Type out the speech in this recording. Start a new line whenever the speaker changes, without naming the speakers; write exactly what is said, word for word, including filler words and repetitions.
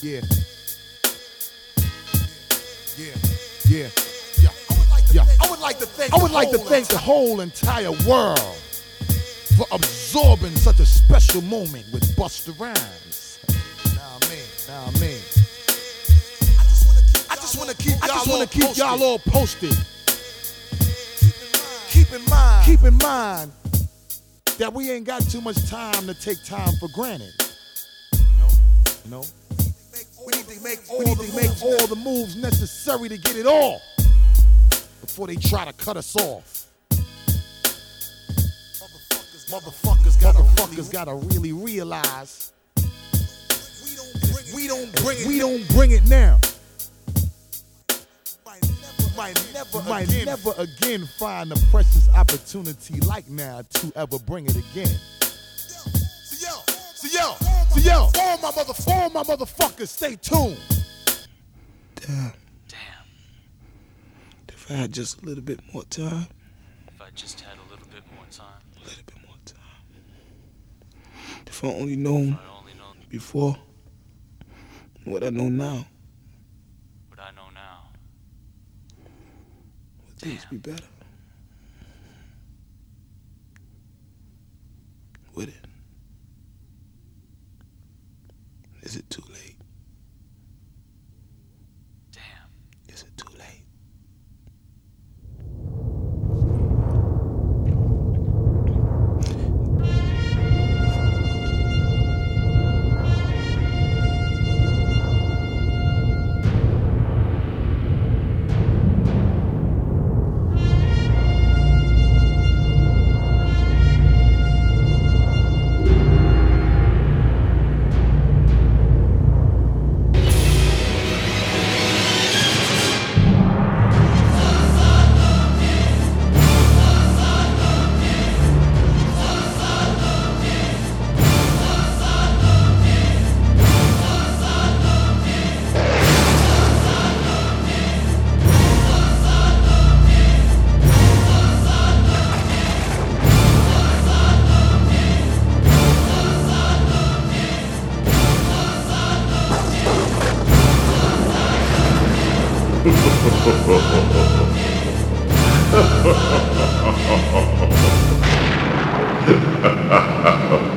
Yeah. Yeah. Yeah. Yeah. I would like to yeah. thank, I would like to thank, I would like to thank the whole entire world for absorbing such a special moment with Busta Rhymes. Nah, man. Nah, man. I just want to keep y'all I just want to keep y'all all posted. Keep in mind. Keep in mind that we ain't got too much time to take time for granted. No. No. We need to make all, we need to make all the moves necessary to get it all before they try to cut us off. Motherfuckers, motherfuckers gotta, motherfuckers really, gotta really realize we don't bring it, we don't bring it now. Might never, might again. never again find a precious opportunity like now to ever bring it again. So yo, so yo, so yo, all my mother, all my motherfuckers, stay tuned.
Damn.
Damn.
If I had just a little bit more time.
If I just had a little bit more time.
A little bit more time. If I only known,
if I only known
before what I know now.
What I know now.
Would things be better? Would it? Is it too late?
Damn.
Is it too late?
Ha ha ha ha ha.